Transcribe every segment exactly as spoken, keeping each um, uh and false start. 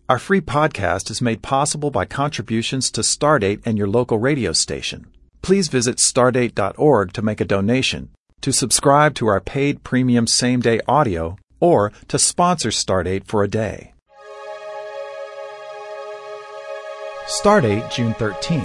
Our free podcast is made possible by contributions to Stardate and your local radio station. Please visit stardate dot org to make a donation, to subscribe to our paid premium same-day audio, or to sponsor Stardate for a day. Stardate, June thirteenth.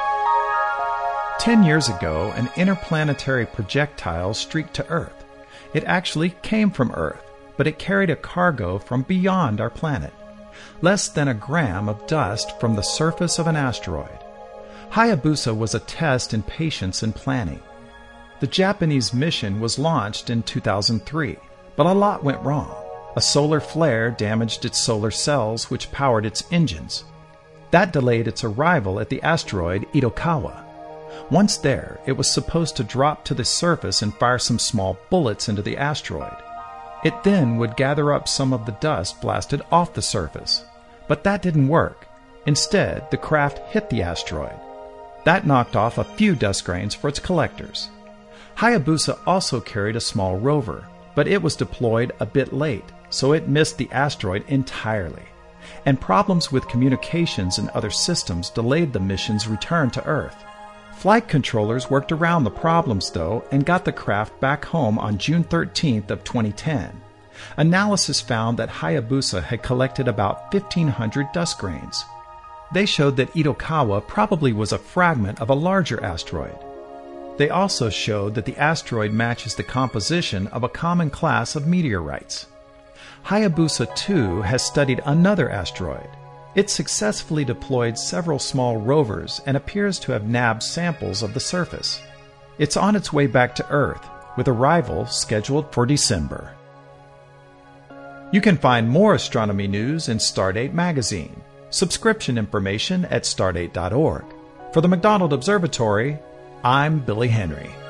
Ten years ago, an interplanetary projectile streaked to Earth. It actually came from Earth, but it carried a cargo from beyond our planet. Less than a gram of dust from the surface of an asteroid. Hayabusa was a test in patience and planning. The Japanese mission was launched in two thousand three, but a lot went wrong. A solar flare damaged its solar cells, which powered its engines. That delayed its arrival at the asteroid Itokawa. Once there, it was supposed to drop to the surface and fire some small bullets into the asteroid. It then would gather up some of the dust blasted off the surface. But that didn't work. Instead, the craft hit the asteroid. That knocked off a few dust grains for its collectors. Hayabusa also carried a small rover, but it was deployed a bit late, so it missed the asteroid entirely. And problems with communications and other systems delayed the mission's return to Earth. Flight controllers worked around the problems, though, and got the craft back home on June thirteenth of twenty ten. Analysis found that Hayabusa had collected about fifteen hundred dust grains. They showed that Itokawa probably was a fragment of a larger asteroid. They also showed that the asteroid matches the composition of a common class of meteorites. Hayabusa two has studied another asteroid. It successfully deployed several small rovers and appears to have nabbed samples of the surface. It's on its way back to Earth, with arrival scheduled for December. You can find more astronomy news in Stardate magazine. Subscription information at stardate dot org. For the McDonald Observatory, I'm Billy Henry.